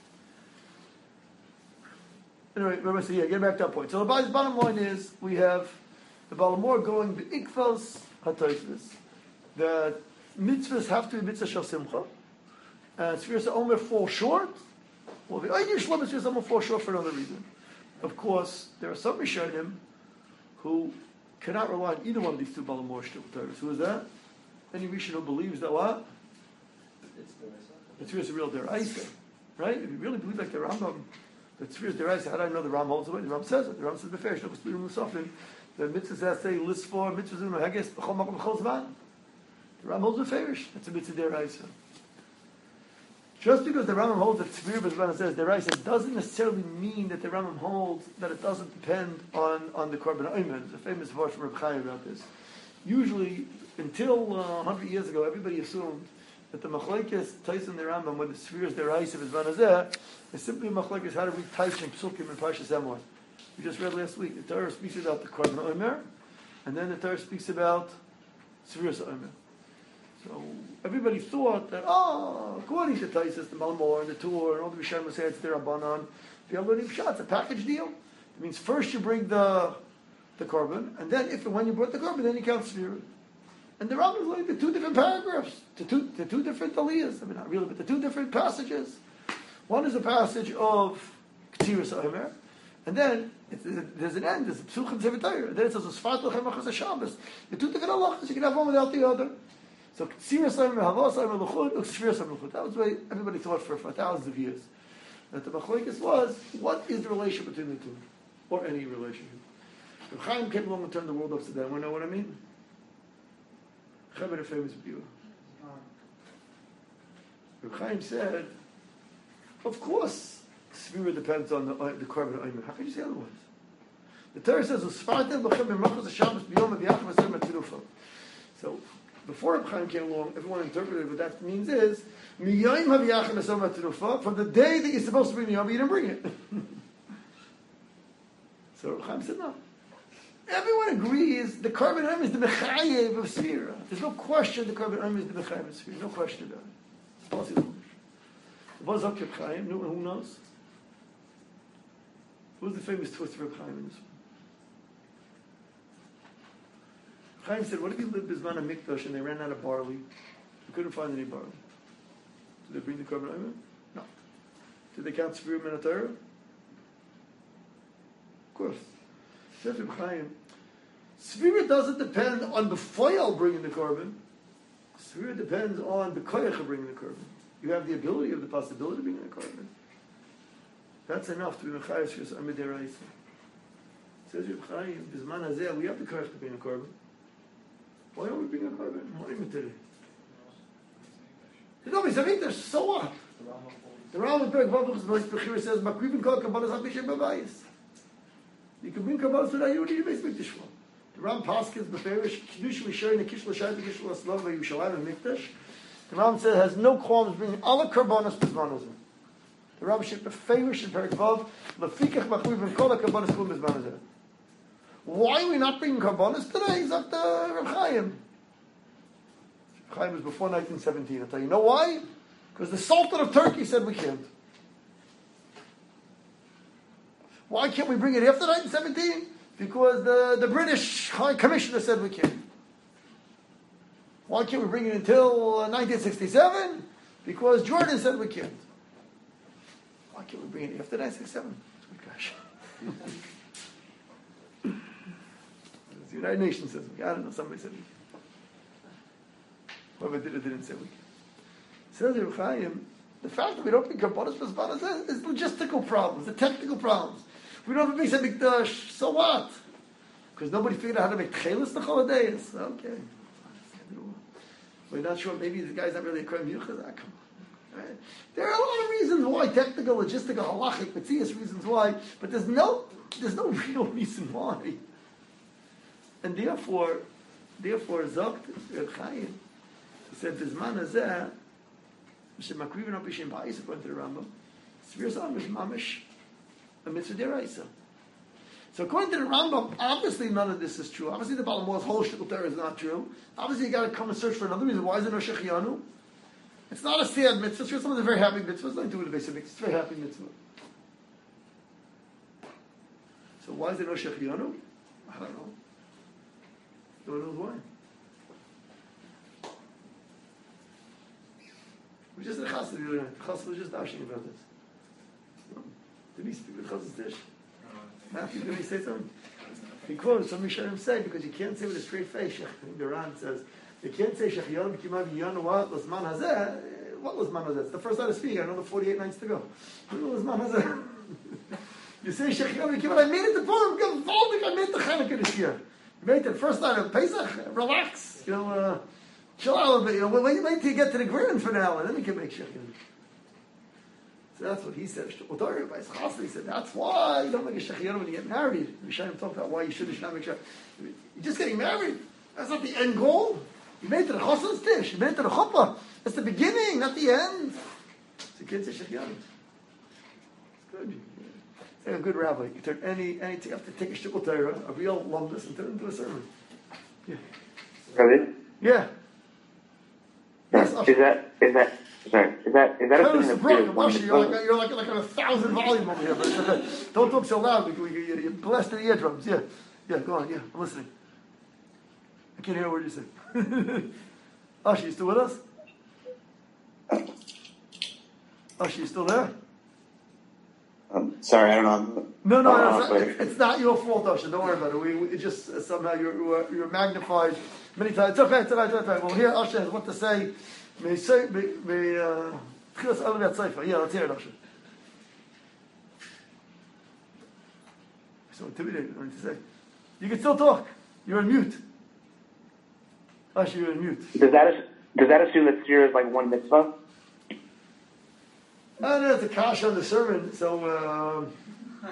Anyway, remember, so yeah, get back to that point. So the bottom line is, we have the Balamor going the Ikvos HaToisvis, that mitzvahs have to be mitzvah shel simcha. And Sfiras Omer fall short. Well, the idea Shlom Sfiras Omer fall short for another reason. Of course, there are some Rishonim who cannot rely on either one of these two Balamor Shtuv. Who is that? Any Rishon who believes that what? It's Sfiras a real Deraisa, right? If you really believe like the Rambam, that Sfiras Deraisa, how do I know the Ram holds away? The Ram says it. The Ram says the fair Shtuv Splirim L'Sofin. The mitzvahs that say list for mitzvahs uno heges b'chol makom b'chol zman. The Ram holds the fairish. That's a mitzvah Deraisa. Just because the Rambam holds that Tzvir B'Zman says Deraisa doesn't necessarily mean that the Rambam holds that it doesn't depend on, on the Korban Omer. There's a famous verse from Reb Chaim about this. Usually, until uh, one hundred years ago, everybody assumed that the Machlekes Tais in the Rambam, when the Tzvir Deraisa B'Zman Hazeh, is simply a Machlekes how to read Tais and Psukim and Parshas Emor. We just read last week. The Torah speaks about the Korban Omer, and then the Torah speaks about Tzvir Omer. So everybody thought that, oh, according to Taisus, the Malmor, and the Tur, and all the Rishonim say it's the Rabbanon, the Alonim Shah, it's a package deal. It means first you bring the the korban, and then if and when you brought the korban, then you count Sfirah. And the Rambam is like the two different paragraphs, the two, the two different aliyahs. I mean, not really, but the two different passages. One is a passage of K'tiras Omer, and then it's, there's an end, there's a Psuchim Zevetayr, and then it says, Sfat Lachem Achas HaShabbos. The two different halachas, you can have one without the other. So K'tiras Omer, Havos Omer, L'chud, K'tiras Omer, L'chud. That was the way everybody thought for, for thousands of years. That the Machlokes was, what is the relationship between the two? Or any relationship. Reb Chaim came along and turned the world upside down. You know what I mean? Chaim had a famous view. Reb Chaim said, of course, Sfira depends on the, uh, the Korban Omer. How can you say otherwise? The Torah says, "Usfartem b'chem b'machos Hashabbos b'yom v'yachim v'sem v'tirufa." So, before Reb Chaim came along, everyone interpreted what that means is, "Miyoyim v'yachim v'sem v'tirufa." From the day that you're supposed to bring the Yom, you didn't bring it. So Reb Chaim said, no. Everyone agrees the Korban Omer is the Mechayev of Sfira. There's no question the Korban Omer is the Mechayev of Sfira. No question about it. It's possible. What's up, Reb Chaim? Who knows? Who's the famous twist of Reb Chaim in this one? Chaim said, what if you lived Bizman and Mikdash and they ran out of barley? They couldn't find any barley. Did they bring the Korban Omer? No. Did they count Sfira Min HaTorah? Of course. Says Reb Chaim, Sfira doesn't depend on the foil bringing the Korban. Sfira depends on the koyach of bringing the Korban. You have the ability of the possibility of bringing the Korban. That's enough to be Mechayev Shus Amid Deraisa. Says Reb Chaim, Bizman Hazeh, we have the koyach to bring a Korban. Why don't we bring a Korban? What even today? There's no Mikdash, so what? The Rambam Perek Vav Bechira says, Makrivin Kol Kabbalas HaPishem B'Bayis. You can bring Kabbalas to that, you don't need a base Mikdash for. The Ram Paskins Beferish Kiddush Mishayin the Kishla Shai the Kishla Slav Yerushalayim and Mikdash. The Ram said has no qualms bringing all the karbanos b'zmanazim. The Ram should Beferish and Perik Vav Lefikach Machuv and Kol HaKarbanos Kul b'zmanazim. Why are we not bringing karbanos today? He's up to Reb Chaim. Reb Chaim was before nineteen seventeen. I'll tell you. You know why? Because the Sultan of Turkey said we can't. Why can't we bring it after nineteen seventeen? Because the, the British High Commissioner said we can't. Why can't we bring it until uh, nineteen sixty-seven? Because Jordan said we can't. Why can't we bring it after nineteen sixty-seven? Gosh. The United Nations says we can't. I don't know, somebody said we can't. Whoever did it didn't say we can't. Says Reb Chaim, the fact that we don't bring Karbonos B'zmanas is logistical problems, the technical problems. We don't have a Beis HaMikdash, so what? Because nobody figured out how to make Tchelis the holidays. Okay. We're not sure, maybe the guy's not really a Kohen Yuchad. Ah, come on. Right? There are a lot of reasons why, technical, logistical, halachic, mitzias reasons why, but there's no, there's no real reason why. And therefore, therefore, Zogt, Reb Chaim, said, Bizman hazeh, Shemakrivin al Pishem Ba'is, according to the Rambam, Svir Zalm is mamish, a mitzvah deraisa. So according to the Rambam, obviously none of this is true. Obviously the Baal Mo's whole shtickle Torah is not true. Obviously you got to come and search for another reason. Why is it no Shechianu? It's not a sad mitzvah. It's some of the very happy mitzvahs. It's nothing to do with the basic mitzvah. It's a very happy mitzvah. So why is it no Shechianu? I don't know. No one knows why. We just had a chassid the other night. The chassid was just dashing about this. Did he speak with chassid's dish? Matthew, did he say something? He quotes some Rishonim say, because you can't say with a straight face, the Ran says, you can't say Shechianu b'kimav yanu what l'zman hazeh. What l'zman hazeh? It's the first night of speaking. I know the forty-eight nights to go. What l'zman hazeh? You say Shechianu b'kimav. I made it to Purim. I made the Chanukah this year. You made it the first night of Pesach. Relax. You know, uh, chill out a little bit. You know, wait, wait till you get to the grand finale, and then you can make Shechianu. So that's what he said. He said, that's why you don't make a Shechianu when you get married. Rishayim talked about why you shouldn't make Shechianu. You're just getting married. That's not the end goal. You made it to the chassan's dish. You made it to the chuppah. That's the beginning, not the end. So you can't say Shechianu. It's good. It's like a good rabbi. You turn any, any, you have to take a shtickle Torah, a real lumdus, and turn it into a sermon. Yeah. Really? Yeah. Yes, is that, is that, sorry, is that, is that a thing that's broken, Moshe, you're like, you're like, like on a thousand volume over here, but uh, don't talk so loud, because you, you're blessed in the eardrums. Yeah, yeah, go on, yeah, I'm listening. I can't hear a word you say. Ashi, you still with us? Ashi, you still there? Um, sorry, I don't know. No, no, Oh, it's, not, it's not your fault, Asha. Don't worry about it. We, we it just uh, somehow you're, you're you're magnified many times. It's okay, it's okay, it's okay. Well, here Asha has what to say. May say, may, may uh, yeah, let's hear it, Asha. So intimidated. What to say? You can still talk. You're on mute. Asha, you're on mute. Does that does that assume that Sir is like one mitzvah? I don't know, it's a kash on the sermon, so, uh,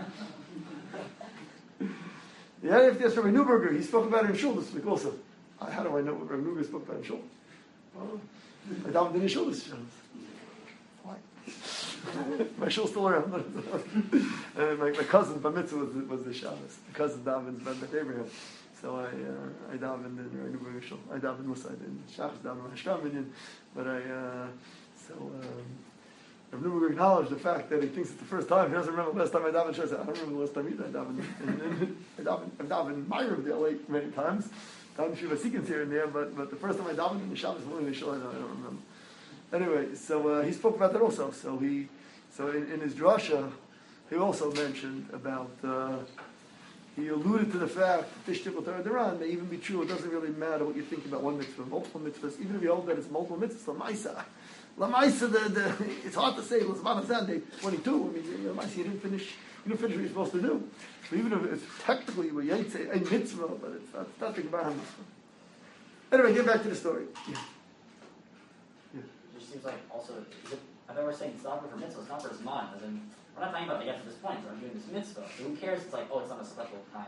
yeah, if there's Rabbi Newberger, he spoke about it in Shul this week also. Uh, How do I know what Rabbi Newberger spoke about in Shul? Well, I davened in Shul this year. Why? My Shul's still around. uh, my, my cousin, Bar Mitzvah, was, was the Shabbos. My cousin davened Ben Bet Abraham. So I, uh, I davened in Rabbi Newberger Shul. I davened Musa, I did Shabbos, davened Hashkam Minyan, but I, uh, so, um, I've never acknowledged the fact that he thinks it's the first time. He doesn't remember the last time I davened. I said, I don't remember the last time either. I davened. I davened. I've davened Ma'ariv there late many times. Davened Shiva Sequence here and there, but but the first time I davened in the Shabbos morning, I don't remember. Anyway, so uh, he spoke about that also. So he, so in, in his drasha, he also mentioned about. Uh, he alluded to the fact that Tishtikul Torah Duran may even be true. It doesn't really matter what you think about one mitzvah, multiple mitzvahs. Even if you hold that it's multiple mitzvahs, Lamaisa. Lamaisa, the, the, it's hard to say, L'zman hazeh, day twenty-two, I mean, Lamaisa, you didn't finish, you didn't finish what you're supposed to do. So even if it's technically, well, you say a mitzvah, but it's not, it's not the Gemara mitzvah. Anyway, get back to the story. Yeah. It just seems like also, is it, I know we're saying it's not for mitzvah, it's not for his mind, as in, we're not talking about to get to this point, so I'm doing this mitzvah. So who cares? It's like, oh, it's not a special time.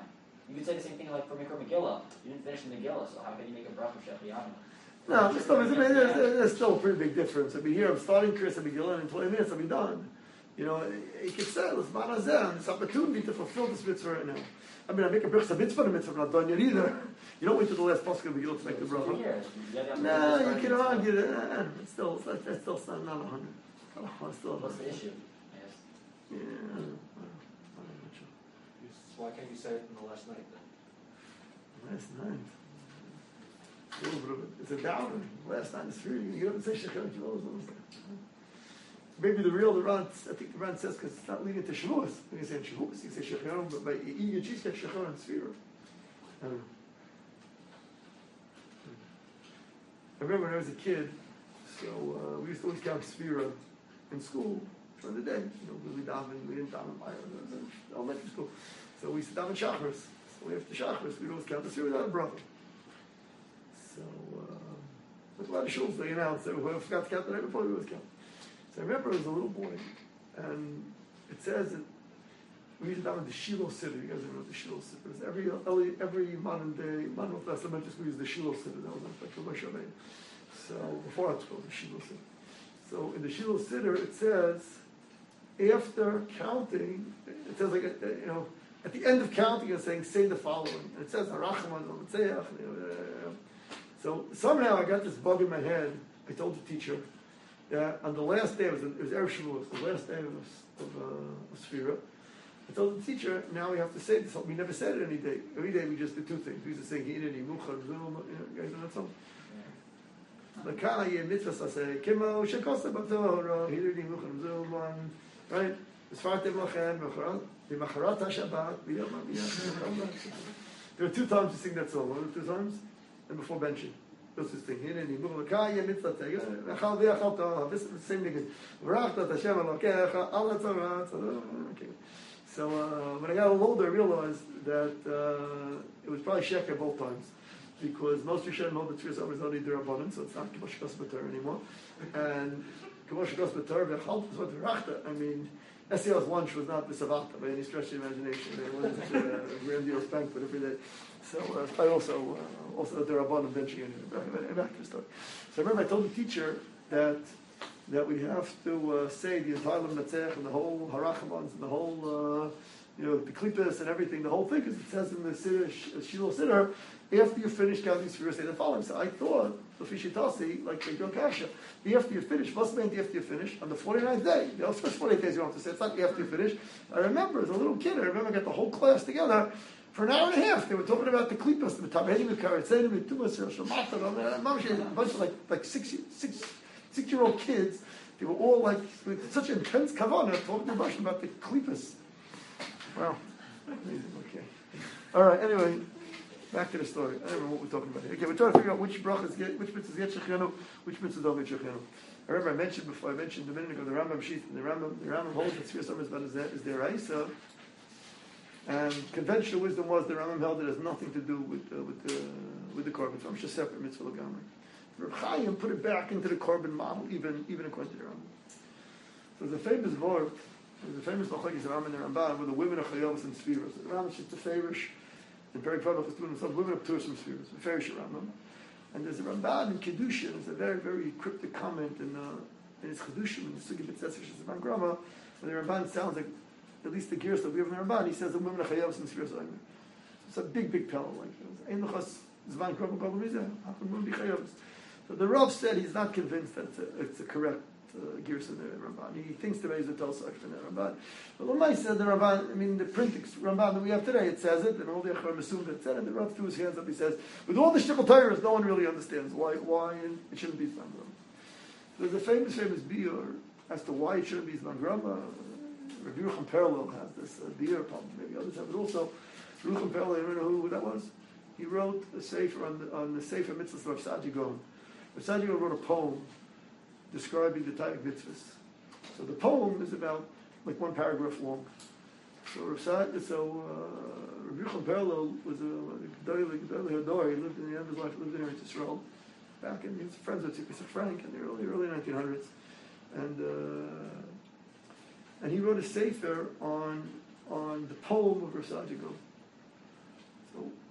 You could say the same thing like for Mikra Megillah. You didn't finish the Megillah, so how can you make a bracha Shechiyanu? No, there's still, there's, there's, there's still a pretty big difference. I'll be here, I'm starting Kriyas Megillah, and in twenty minutes I'll be done. You know, you can say, let's manazeh, this opportunity to fulfill this mitzvah right now. I mean, I make a brichas mitzvah, the mitzvah, I'm not done yet either. You don't wait till the last pasuk of Megillah to make the bracha. No, you can argue that. It's still, it's, not, it's still not a hundred. It's still a What's the hundred. issue? Yes. Yeah, I don't know. I don't know. You- Why can't you say it in the last night then? Last night. A little bit of it. It's a downer. Last night is free. You don't say Shechem Shavuos. Maybe the real, the Ran, I think the Ran says because it's not leading to Shavuos. When you say Shavuos, you say Shechem, but by eating a cheese, Shechem and Sfira. I don't know. I remember when I was a kid, so uh, we used to always count Sfira in school during the day. You know, we daven, we didn't daven in elementary school. So we used to daven Shachris. So after Shachris, we'd always count the Sfira without a brother. So, uh, there's a lot of shuls they announced that whoever forgot to count the night before, we always count. So I remember I was a little boy, and it says that we used to daven the Shiloh Siddur. You guys know what the Shiloh Siddur is. Every, every, every modern day, modern elementary school used the Shiloh Siddur. That was like the Moshe Rabbeinu. So, before I school, the Shiloh Siddur. So, in the Shiloh Siddur, it says, after counting, it says like, a, a, you know, at the end of counting, it's saying, say the following. And it says, Harachman, Ometzeach, so somehow I got this bug in my head. I told the teacher that on the last day, it was, it was Erev Shavuos, the last day of, of, uh, of Sfira. I told the teacher, now we have to say this. We never said it any day. Every day we just did two things. We used to sing, Hineni, Muchar, Zum, you guys know that song? L'kana ye mitzvah saseh, Kimo, Shekosa Batorah, Hineni, Muchar, Zum, right? Sfartem Lachem, B'macharat HaShabbat, B'yom HaBiyah. There were two times to sing that song. What were the two times? And before benching. Those two things. Hineni, Muchar, L'kaya mitzvah tega, L'chal v'yachal Torah, this is the same thing. V'rachtat Hashem Elokecha, Al Torah, okay. So uh, when I got a little older, I realized that uh, it was probably sheker both times, because most Rishonim know that Tfiras Omer is only D'Rabbanan, so it's not K'mosh Kos B'Torah anymore. And K'mosh Kos B'Torah v'chal is what v'rachta. I mean, S C L's lunch was not the savata by any stretch of the imagination. It wasn't uh, a grandiose banquet every day. So uh, I also uh, also D'Rabbanan benching anyway. Back to the story. So I remember I told the teacher that. that we have to uh, say the entire Lemnatzech and the whole Harachamans and the whole, uh, you know, the Klippas and everything, the whole thing, because it says in the Siddur, Shiloh Siddur, after you finish counting Sfiras, say the following. So I thought, the Fishitasi, like the Yom Kasha, the after you finish, must mean the after you finish, on the forty-ninth day. You know, first forty-eight days you don't have to say, it's not the after you finish. I remember, as a little kid, I remember I got the whole class together. For an hour and a half, they were talking about the Klippas, the Tabhedim, the Karatzenim, the Tumas, the Shemata, a bunch of like, like six, six, six-year-old kids. They were all like, with such intense kavanah, talking to Russian about the Klippas. Wow. Amazing, okay. All right, anyway, back to the story. I don't know what we're talking about here. Okay, we're trying to figure out which brachas get, which mitzvahs get Shechenu, which mitzvahs don't get Shechenu. I remember I mentioned before, I mentioned a minute ago, the Rambam Sheet, the Rambam, the Rambam holds that Sfiras Omer is their Raisa. And conventional wisdom was the Rambam held it has nothing to do with, uh, with, the, with the Korban. So it's just separate mitzvah l'gamri. Reb Chaim put it back into the Korban model, even even according to the Rambam. So there's a famous word, there's a famous machlokes Rambam and the Ramban, where the women are chayovas and sfiras. The Rambam is the favorish, and very proud of his doing themselves. Women are pturas from sfiras. The favorish Rambam, and there's a Ramban in Kedushin. It's a very very cryptic comment in uh, in his Kedushin in the Sugi B'Tzetzah, which is the Grama, and the Ramban sounds like at least the gears that we have in the Ramban. He says the women are chayovas and sfiras. It's a big big pellet like ein luchas zman grama grama mizeh. How can women be chayovas? So the Rav said he's not convinced that it's a, it's a correct uh, Girsa in the Ramban. He thinks the Beis Tel Sach in the Ramban. But Lamai said the Ramban, I mean the printing Ramban that we have today, it says it, and all the Acharim assume that it said it, and the Rav threw his hands up, he says, with all the Shtickle Torahs, no one really understands why, why and it shouldn't be Zman Grama. There's a famous, famous biur as to why it shouldn't be Zman Grama. Rabbi Yerucham Perlo has this uh, biur, probably maybe others have it also. Yerucham Perlo, you know who that was? He wrote a sefer on the, on the Sefer Mitzvahs of Sadi Gaon. Sadi Gaon wrote a poem describing the Tayyik mitzvahs. So the poem is about like one paragraph long. So Rav so uh, Rabbi Yerucham Perlo was a Gedolei Hador. He lived in the end of his life, lived in Eretz Yisrael. Back in, he was friends with Tzipis Frank in the early early nineteen hundreds, and uh, and he wrote a sefer on on the poem of Rav Sadi Gaon.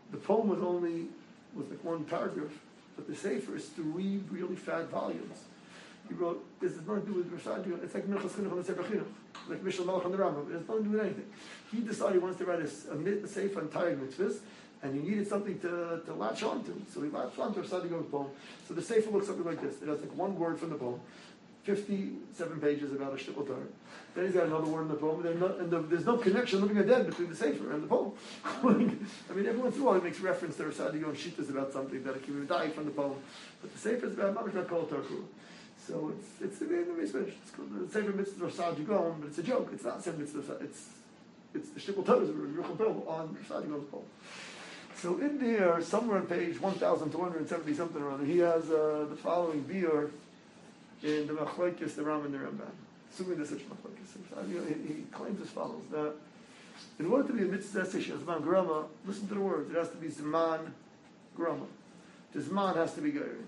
the poem was only, was like one paragraph, but the Sefer is three really fat volumes. He wrote, this has nothing to do with Rashad, it's like Minchas Chinuch on the Sefer Chinuch, like Mishal Malach on the Rambam, it has nothing to do with anything. He decided he wants to write a, a, a Sefer on Tayag Mitzvahs, and he needed something to, to latch on to. So he latched on to Rashad Yigon's poem. So the Sefer looks something like this. It has like one word from the poem, fifty-seven pages about a shtickle Torah. Then he's got another word in the poem, and, no, and the, there's no connection, living or dead, between the Sefer and the poem. I mean, every once in a while he makes reference to Rashad Yigon Shittas about something that he would die from the poem. But the Sefer is about Mamash about Kol Torah. So it's it's the way it's finished. It's called the Sefer Mitzvah Rashad Yigon, but it's a joke. It's not Sefer Mitzvah. It's it's the shtickle Torah on Rashad Yigon's poem. So in there, somewhere on page one thousand two hundred seventy something or other, he has uh, the following beer in the Machlokes, the Ram and the Ramban. Assuming there's such Machlokes. He, he claims as follows, that in order to be a mitzvah Zman Grama, listen to the words, it has to be Zman Grama. The Zman has to be Geirin.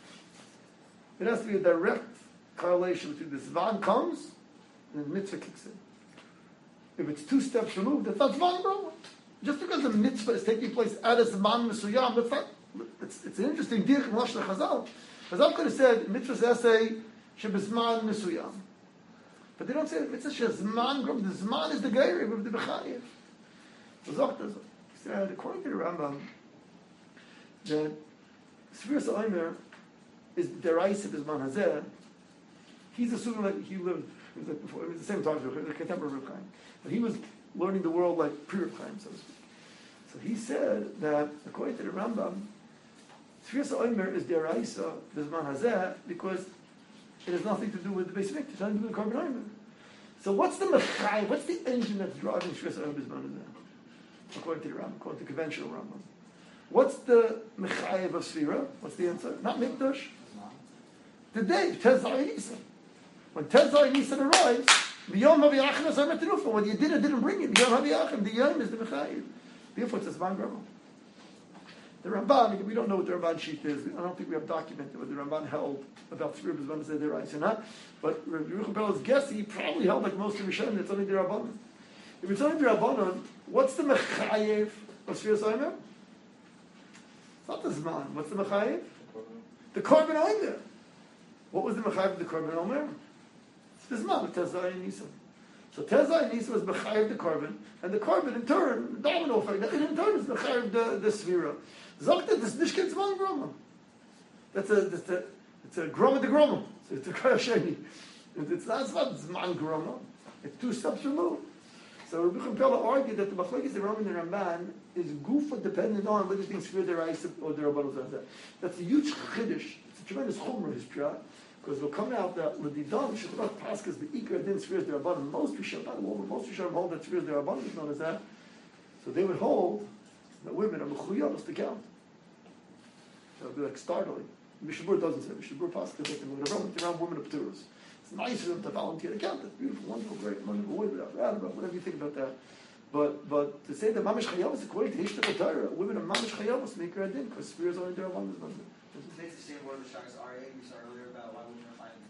It has to be a direct correlation between the Zman comes and the mitzvah kicks in. If it's two steps removed, that's not Zman Grama. Just because the mitzvah is taking place at a Zman Mesuyam, that's not, it's, it's an interesting dir in Lashon Chazal. Chazal could have said, mitzvah's essay, shebizman Mesuyam. But they don't say it. Mitzvah shebizman Grama. The Zman is the Geirim of the Bechayev. So Zohar said, according to the Rambam, that Sfiras Omer is deraisa b'zman hazeh. He's assuming that he lived, he was like before, it was the same time, the contemporary Reb Chaim. But he was learning the world like pre-Reb Chaim, so to speak. So he said that, according to the Rambam, Sfiras Omer is deraisa b'zman hazeh because it has nothing to do with the basic mikdash, it has nothing to do with the Korban Omer. So what's the mechai, what's the engine that's driving Sfiras Omer b'zman hazeh? According to the Rambam, according to conventional Rambam. What's the mechayev of Sfira? What's the answer? Not Mikdash. The day, Tezai Nisan. When Tezai Nisan arrives, B'yom HaViyachim Asar Metenufa. When you did or didn't bring it, B'yom HaViyachim, the Yom is the mechayev. Therefore, it's a Zman Grama. The Ramban, we don't know what the Ramban sheet is. I don't think we have documented what the Ramban held about Sfira B'zman Hazeh Deraisa or not. But Rabbi Yerucham Bella's guess, he probably held like most of Rishonim, it's only the Rabbanon. If it's only the Rabbanon, what's the mechayev of Sfiras Omer? Not the Zman. What's the Mechayev? The Korban Omer. What was the Mechayev of the Korban Omer? It's the Zman, Tezai and Nisan. So Tezai and Nisan was Mechayev the Korban, and the Korban in turn, the domino effect, in turn is Mechayev the, the Sfira. Zokta, this Nishket Zman Grama. That's a, that's a, it's a Grama de Grama. So it's a Kayasheni. It's not, it's not Zman Grama. It's two steps removed. So Rabbi Champela argued that the Machlokes, the Ram and the Ramban is gufa dependent on whether things Sfira deraisa or the Rabbanon Zeh. That's a huge chiddush. It's a tremendous chumrah his pshat, because it'll come out that l'didam shabbat paskas the ikar din Sfira derabanan. Most Rishonim, not all, but most Rishonim hold that Sfira derabanan is known as that. So they would hold that women are mechuyavos to count. That would be like startling. Mishabur doesn't say. Mishabur paskas they can look around around women of Pturos. It's nice for them to volunteer to count. That's beautiful, wonderful, great, wonderful, without about whatever you think about that. But but to say that mamish chayavos according to Hishtat Torah, women are mamish chayavos make her adin because Sfira is only there one. It's the same word with Shagas Aryeh we saw earlier about why women are finding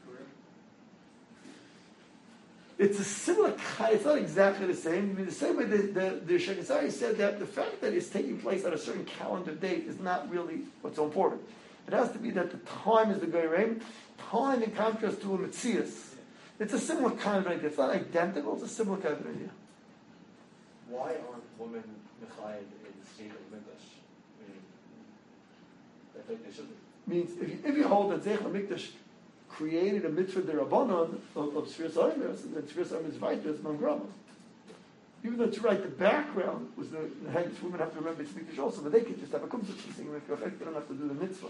the Kurim. It's a similar kind. It's not exactly the same. I mean, the same way the the, the Shagas Aryeh said that the fact that it's taking place at a certain calendar date is not really what's so important. It has to be that the time is the Geirem, time in contrast to a Metzias. It's a similar kind of idea. It's not identical, it's a similar kind of idea. Why aren't women mechayev in the state of Mikdash? I mean, I think they should be. Means if you, if you hold that Zeich HaMikdash created a mitzvah derabanan of, of Sfiras Omer, then Sfiras Omer is Vaiter, it's Man Grama. Even though to write the background was the, the head, women have to remember it's Mikdash also, but they could just have a kumsah thing, they don't have to do the mitzvah.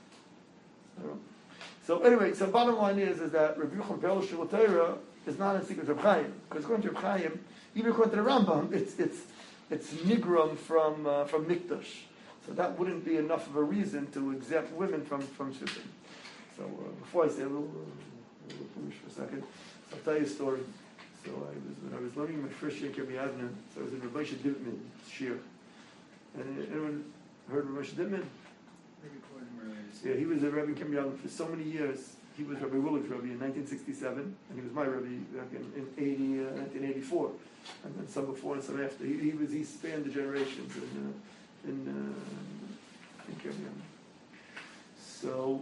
So anyway, so bottom line is is that Rabbi Yerucham Perel Shul Torah is not in secret of Reb Chaim, because according to Reb Chaim, even according to the Rambam, it's it's it's nigram from uh, from Mikdash. So that wouldn't be enough of a reason to exempt women from from shittim. So uh, before I say a little, uh, a little finish for a second, I'll tell you a story. So I was when I was learning my first year in Kirbi Avner, so I was in Rabbi Moshe Dibman shir. And anyone heard of Rabbi Moshe Dibman? Yeah, he was a Rebbe in Kirbi Avner for so many years. He was Rabbi Willig's Rebbe in nineteen sixty-seven, and he was my Rebbe back in, in eighty, uh, nineteen eighty-four, and then some before and some after. He, he was he spanned the generations, and uh, in, uh, in Kiryam. So,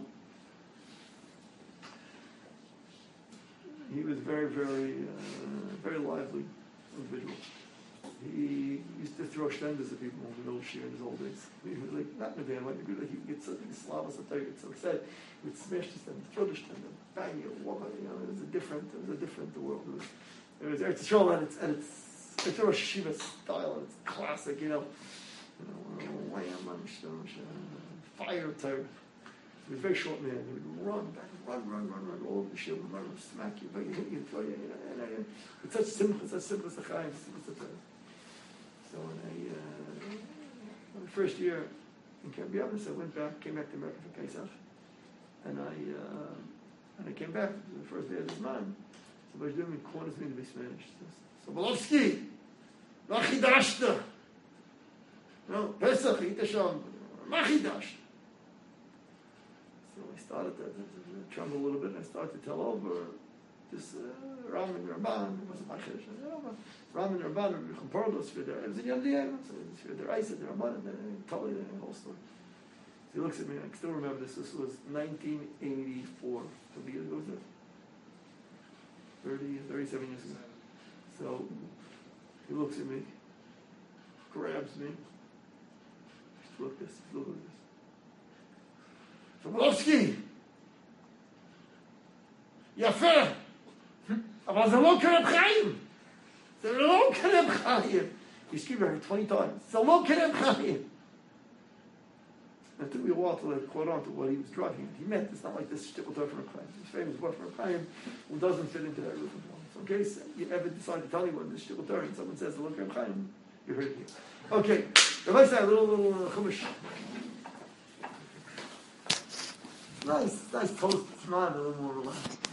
he was very, very, uh, very lively individual. He used to throw shtendas at people in the middle of Shir in his old days. He was like, not in a bad way, but like he would get so, Slavas, I'll tell you, get so upset. He would smash the stand, throw the stand, bang, you walk, you know, it was a different, it was a different world. It was, it was Eretz Yisrael, and it's, and it's, it's a Rosh Hashiva style, and it's classic, you know. You know, wham, I'm fire Torah. He was a very short man. He would run back, run, run, run, run all over the shield, run, run, smack you, hit you, throw you, you know, and, and, and it's such simple, such simple as the Chaim. So when I, uh, the first year in Camp Yavnes, I went back, came back to America for Pesach, and I, uh, and I came back to the first day of this month. So what doing, he corners me to be Spanish. So, Sobolovsky, Machidashta. No, Pesach, Itasham, Machidashta. So I started to, to, to tremble a little bit, and I started to tell over this uh, Ram and Rabban. It wasn't my Chiddush. Ram and Rabban were comparable for their, it was in Yom Diyah, so it was for their Isa, their Rabban, and then I told you the whole story. So he looks at me, I still remember this, this was nineteen eighty-four. How many years ago was that? thirty, thirty-seven years ago. So he looks at me, grabs me, look at this, look at this. Sobolovsky, יפה, אבל זה לא קרב חיים. זה לא קרב חיים. He screamed at her twenty times. זה לא קרב חיים. And it took me a while to like, caught on to what he was driving. He meant it's not like this shtickle Torah from a Chaim. This famous word from a Chaim who doesn't fit into that roof of law. So in case you ever decide to tell anyone this shtickle Torah and someone says the look of Chaim, you heard it here. Okay, let's say a little, little uh, chumash. Nice, nice toast. It's not a little more relaxed.